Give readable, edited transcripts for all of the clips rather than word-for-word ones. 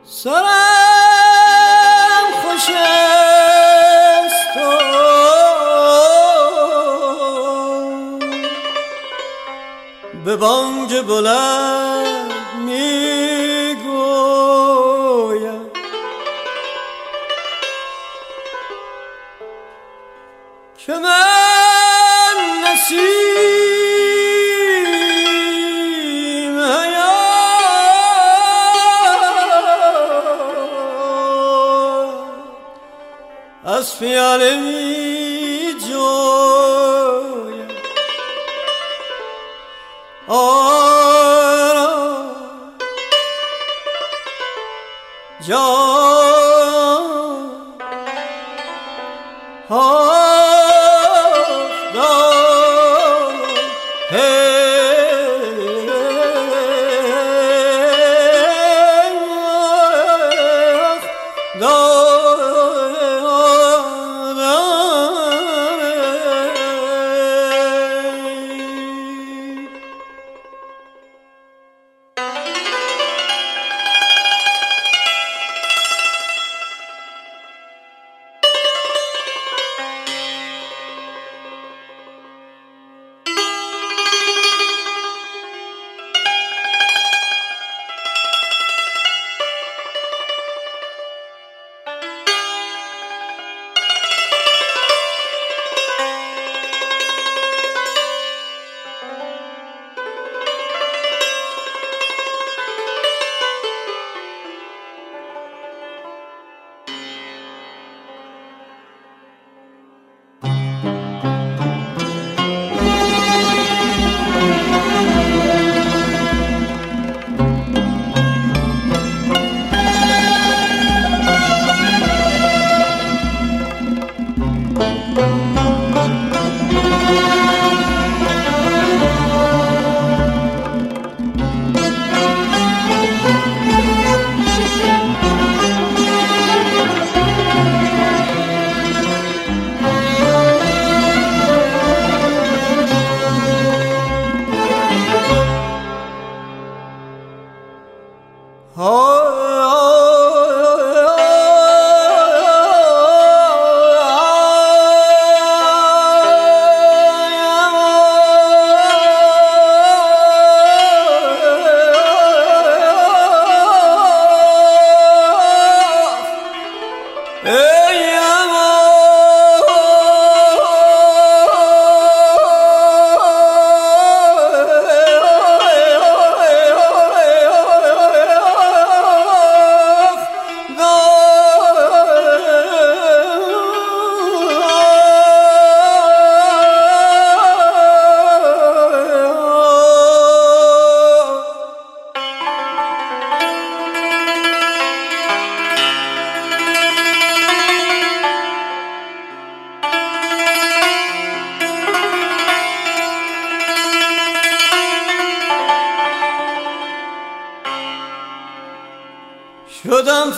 سرم خوش است و به بانگ بلند میگوید که من نسیم حیات از پیاله می جویم شدم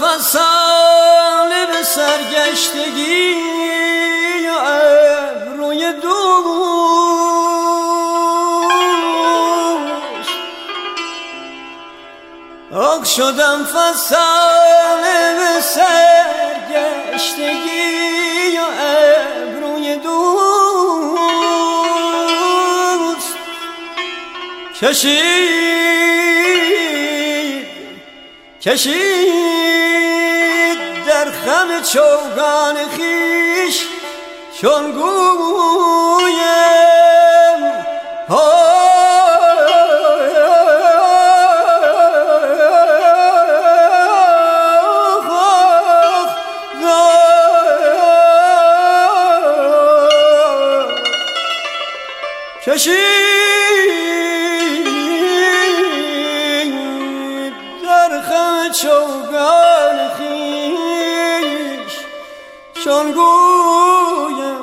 فسانه به سرگشتگی و ابروی دوست آخ شدم فسانه به سرگشتگی و ابروی دوست کشید در خم چوگان خیش چون گویم کشید در خم چوگان خیش چون گویم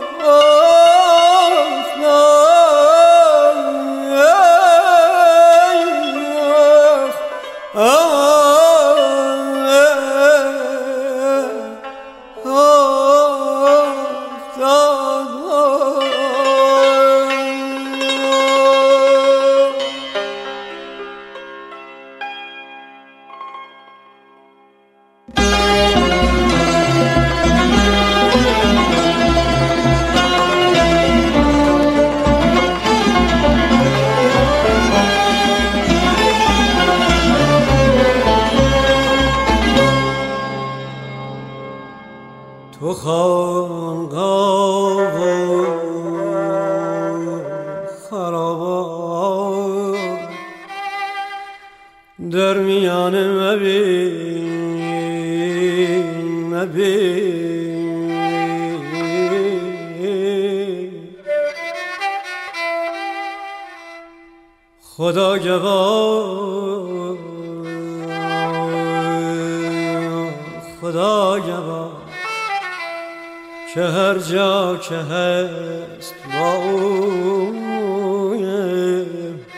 تو خانقاه و خرابات در میانه مبین خدا گواه خدا گواه که هر جا که هست با اویم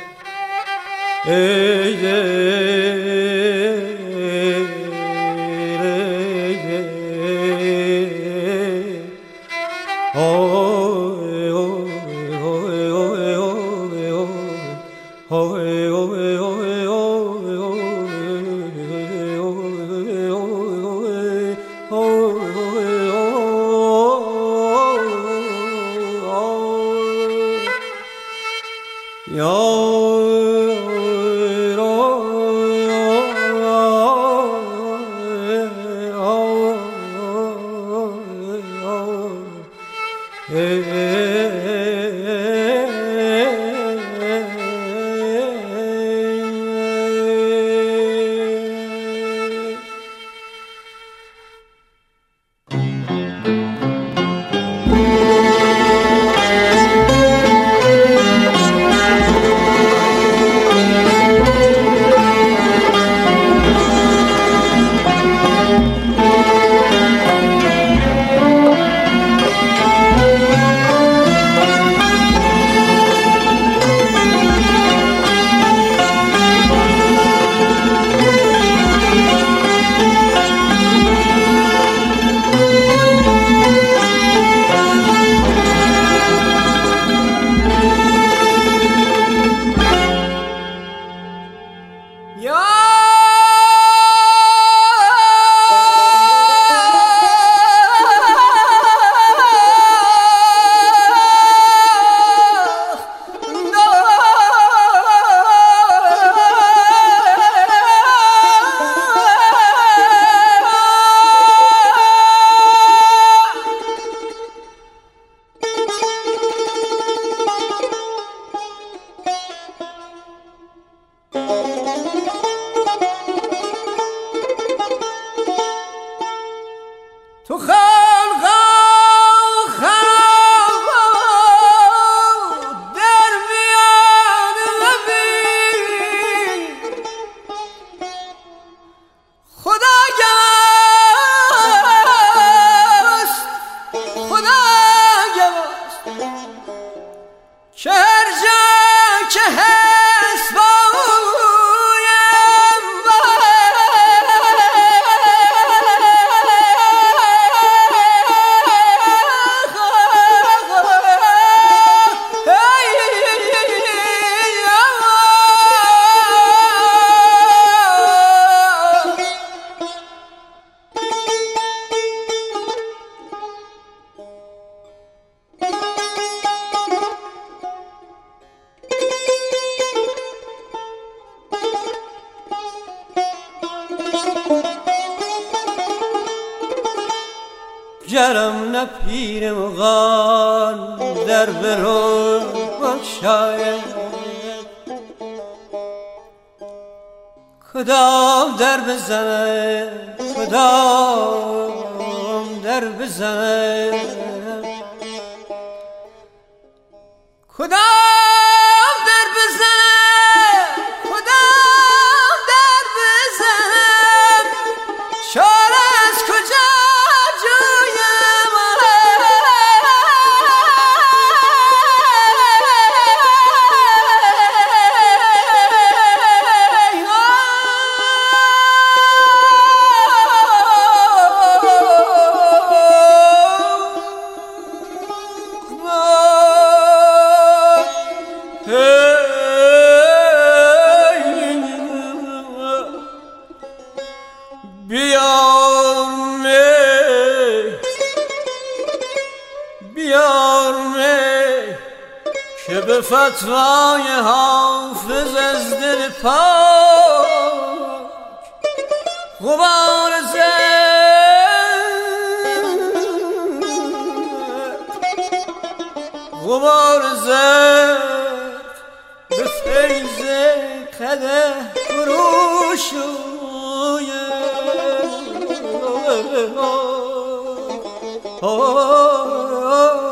تو خانقاه در میان مبین خدا گواست که هر جا که هست با گرم نه پیر مغان در برو بخشاید کدام در بزنه کدام در بزنه کدام در بزنه کدام در بزنه چاره از کجا که به فتوای حافظ از دل پاک غبار زن خمار زرد به فیض قدح فروشویم